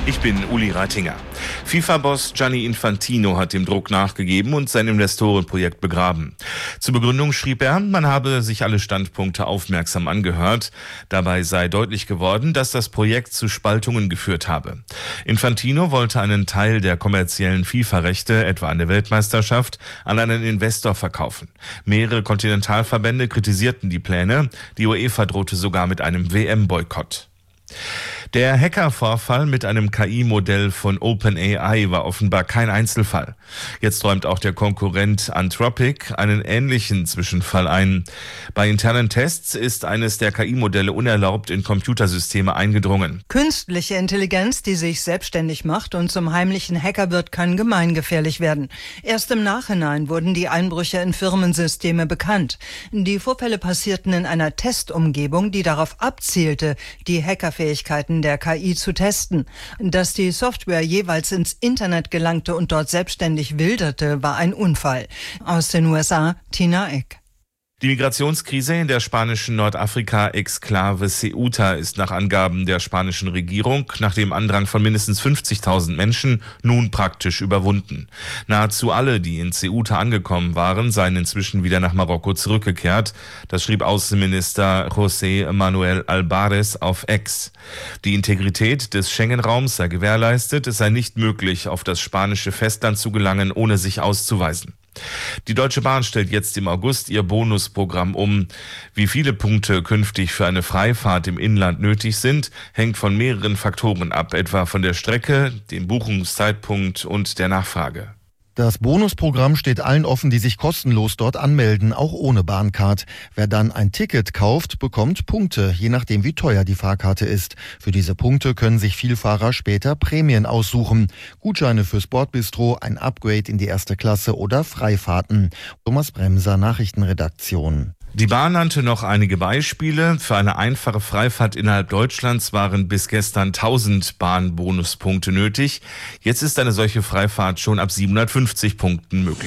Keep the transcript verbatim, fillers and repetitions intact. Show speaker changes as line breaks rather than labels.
Ich bin Uli Reitinger. FIFA-Boss Gianni Infantino hat dem Druck nachgegeben und sein Investorenprojekt begraben. Zur Begründung schrieb er, man habe sich alle Standpunkte aufmerksam angehört. Dabei sei deutlich geworden, dass das Projekt zu Spaltungen geführt habe. Infantino wollte einen Teil der kommerziellen FIFA-Rechte, etwa eine Weltmeisterschaft, an einen Investor verkaufen. Mehrere Kontinentalverbände kritisierten die Pläne. Die UEFA drohte sogar mit einem W M-Boykott. Der Hackervorfall mit einem K I-Modell von OpenAI war offenbar kein Einzelfall. Jetzt räumt auch der Konkurrent Anthropic einen ähnlichen Zwischenfall ein. Bei internen Tests ist eines der K I-Modelle unerlaubt in Computersysteme eingedrungen.
Künstliche Intelligenz, die sich selbstständig macht und zum heimlichen Hacker wird, kann gemeingefährlich werden. Erst im Nachhinein wurden die Einbrüche in Firmensysteme bekannt. Die Vorfälle passierten in einer Testumgebung, die darauf abzielte, die Hackerfähigkeiten der K I zu testen. Dass die Software jeweils ins Internet gelangte und dort selbstständig wilderte, war ein Unfall. Aus den U S A, Tina Eck.
Die Migrationskrise in der spanischen Nordafrika-Exklave Ceuta ist nach Angaben der spanischen Regierung nach dem Andrang von mindestens fünfzigtausend Menschen nun praktisch überwunden. Nahezu alle, die in Ceuta angekommen waren, seien inzwischen wieder nach Marokko zurückgekehrt. Das schrieb Außenminister José Manuel Álvarez auf X. Die Integrität des Schengen-Raums sei gewährleistet, es sei nicht möglich, auf das spanische Festland zu gelangen, ohne sich auszuweisen. Die Deutsche Bahn stellt jetzt im August ihr Bonusprogramm um. Wie viele Punkte künftig für eine Freifahrt im Inland nötig sind, hängt von mehreren Faktoren ab, etwa von der Strecke, dem Buchungszeitpunkt und der Nachfrage.
Das Bonusprogramm steht allen offen, die sich kostenlos dort anmelden, auch ohne Bahncard. Wer dann ein Ticket kauft, bekommt Punkte, je nachdem wie teuer die Fahrkarte ist. Für diese Punkte können sich Vielfahrer später Prämien aussuchen. Gutscheine fürs Bordbistro, ein Upgrade in die erste Klasse oder Freifahrten. Thomas Bremser, Nachrichtenredaktion.
Die Bahn nannte noch einige Beispiele. Für eine einfache Freifahrt innerhalb Deutschlands waren bis gestern tausend Bahnbonuspunkte nötig. Jetzt ist eine solche Freifahrt schon ab siebenhundertfünfzig Punkten möglich.